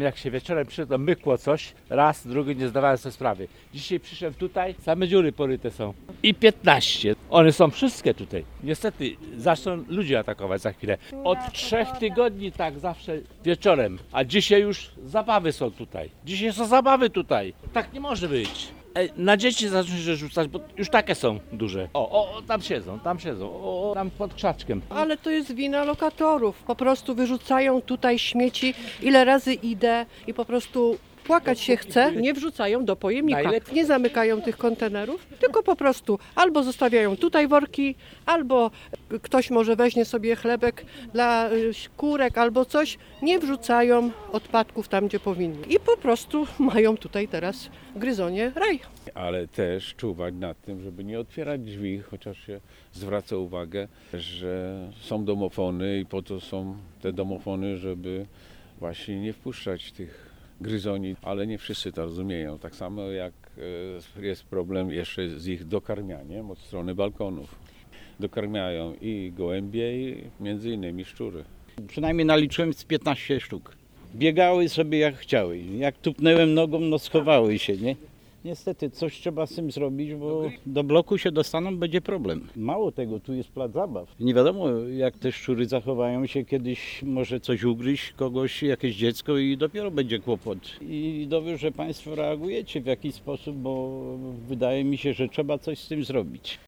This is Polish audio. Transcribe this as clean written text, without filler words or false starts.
jak się wieczorem przyszedłem, mykło coś, raz, drugi, nie zdawałem sobie sprawy. Dzisiaj przyszedłem tutaj, same dziury poryte są. I 15. One są wszystkie tutaj. Niestety zaczną ludzie atakować za chwilę. Od 3 tygodni tak zawsze wieczorem, a dzisiaj już zabawy są tutaj. Dzisiaj są zabawy tutaj. Tak nie może być. Na dzieci zaczną się rzucać, bo już takie są duże. Tam siedzą, tam pod krzaczkiem. Ale to jest wina lokatorów. Po prostu wyrzucają tutaj śmieci. Ile razy idę i po prostu płakać się chce, nie wrzucają do pojemnika. Nie zamykają tych kontenerów, tylko po prostu albo zostawiają tutaj worki, albo ktoś może weźmie sobie chlebek dla kurek albo coś. Nie wrzucają odpadków tam, gdzie powinni. I po prostu mają tutaj teraz w Gryzonie raj. Ale też czuwać nad tym, żeby nie otwierać drzwi, chociaż się zwraca uwagę, że są domofony i po to są te domofony, żeby właśnie nie wpuszczać tych gryzoni, ale nie wszyscy to rozumieją. Tak samo jak jest problem jeszcze z ich dokarmianiem od strony balkonów. Dokarmiają i gołębie, i między innymi szczury. Przynajmniej naliczyłem z 15 sztuk. Biegały sobie jak chciały. Jak tupnęłem nogą, no schowały się, nie? Niestety coś trzeba z tym zrobić, bo do bloku się dostaną, będzie problem. Mało tego, tu jest plac zabaw. Nie wiadomo, jak te szczury zachowają się, kiedyś może coś ugryźć kogoś, jakieś dziecko i dopiero będzie kłopot. I dobrze, że Państwo reagujecie w jakiś sposób, bo wydaje mi się, że trzeba coś z tym zrobić.